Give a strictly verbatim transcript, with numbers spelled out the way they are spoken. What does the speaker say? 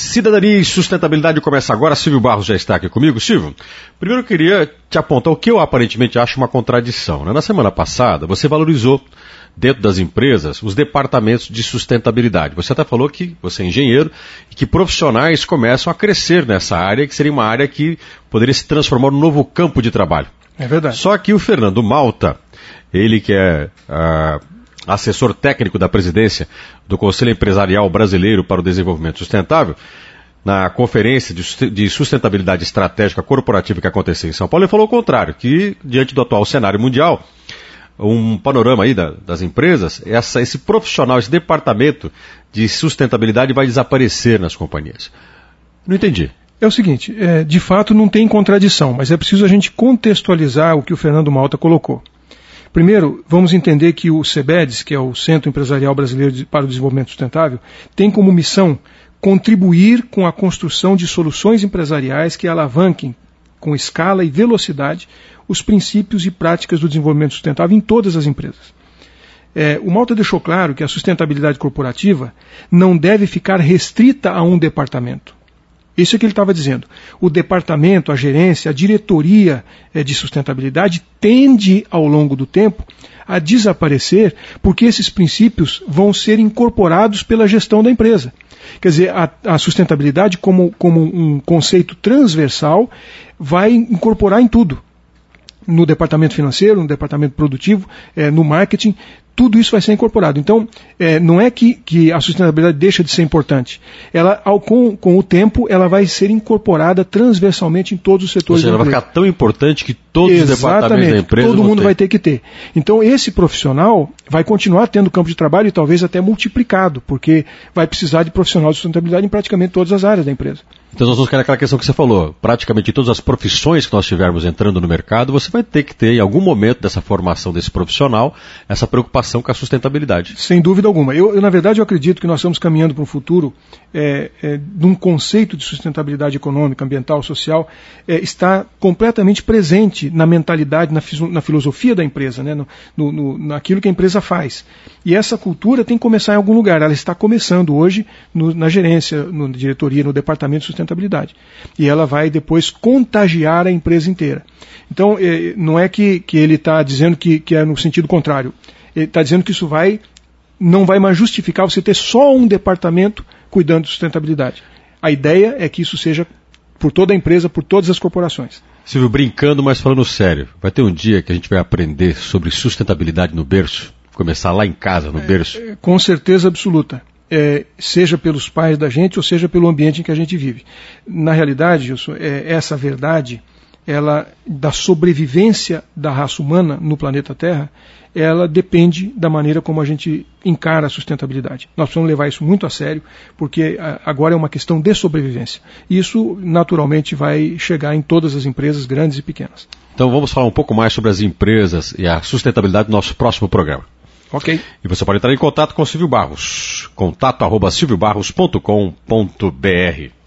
Cidadania e Sustentabilidade começa agora. Silvio Barros já está aqui comigo. Silvio, primeiro eu queria te apontar o que eu aparentemente acho uma contradição, né? Na semana passada, você valorizou dentro das empresas os departamentos de sustentabilidade. Você até falou que você é engenheiro e que profissionais começam a crescer nessa área, que seria uma área que poderia se transformar num novo campo de trabalho. É verdade. Só que o Fernando Malta, ele que é uh, assessor técnico da presidência do Conselho Empresarial Brasileiro para o Desenvolvimento Sustentável, na conferência de sustentabilidade estratégica corporativa que aconteceu em São Paulo, ele falou o contrário, que diante do atual cenário mundial, um panorama aí da, das empresas, essa, esse profissional, esse departamento de sustentabilidade vai desaparecer nas companhias. Não entendi. É o seguinte, é, de fato não tem contradição, mas é preciso a gente contextualizar o que o Fernando Malta colocou. Primeiro, vamos entender que o CEBEDES, que é o Centro Empresarial Brasileiro para o Desenvolvimento Sustentável, tem como missão contribuir com a construção de soluções empresariais que alavanquem com escala e velocidade os princípios e práticas do desenvolvimento sustentável em todas as empresas. É, o Malta deixou claro que a sustentabilidade corporativa não deve ficar restrita a um departamento. Isso é o que ele estava dizendo. O departamento, a gerência, a diretoria é, de sustentabilidade tende, ao longo do tempo, a desaparecer porque esses princípios vão ser incorporados pela gestão da empresa. Quer dizer, a, a sustentabilidade como, como um conceito transversal vai incorporar em tudo. No departamento financeiro, no departamento produtivo, é, no marketing, tudo isso vai ser incorporado. Então, é, não é que, que a sustentabilidade deixa de ser importante. Ela, ao, com, com o tempo, ela vai ser incorporada transversalmente em todos os setores. Ou seja, da ela vai ficar tão importante que todos Exatamente, os departamentos da empresa todo mundo ter. vai ter que ter. Então, esse profissional vai continuar tendo campo de trabalho e talvez até multiplicado, porque vai precisar de profissional de sustentabilidade em praticamente todas as áreas da empresa. Então nós vamos cair naquela questão que você falou, praticamente todas as profissões que nós tivermos entrando no mercado, você vai ter que ter, em algum momento dessa formação desse profissional, essa preocupação com a sustentabilidade. Sem dúvida alguma. Eu, eu na verdade, eu acredito que nós estamos caminhando para um futuro é, é, de um conceito de sustentabilidade econômica, ambiental, social, é, está completamente presente na mentalidade, na, na filosofia da empresa, né, no, no, no, naquilo que a empresa faz. E essa cultura tem que começar em algum lugar. Ela está começando hoje no, na gerência, na diretoria, no departamento de sustentabilidade. E ela vai depois contagiar a empresa inteira. Então, eh, não é que, que ele está dizendo que, que é no sentido contrário. Ele está dizendo que isso vai, não vai mais justificar você ter só um departamento cuidando de sustentabilidade. A ideia é que isso seja por toda a empresa, por todas as corporações. Silvio, brincando, mas falando sério, vai ter um dia que a gente vai aprender sobre sustentabilidade no berço? Começar lá em casa, no berço? É, com certeza absoluta. É, seja pelos pais da gente ou seja pelo ambiente em que a gente vive. Na realidade, Gilson, é, essa verdade, ela, da sobrevivência da raça humana no planeta Terra, ela depende da maneira como a gente encara a sustentabilidade. Nós precisamos levar isso muito a sério, porque a, agora é uma questão de sobrevivência. E isso, naturalmente, vai chegar em todas as empresas, grandes e pequenas. Então vamos falar um pouco mais sobre as empresas e a sustentabilidade no nosso próximo programa. Ok. E você pode entrar em contato com o Silvio Barros. Contato arroba silvio barros ponto com ponto br.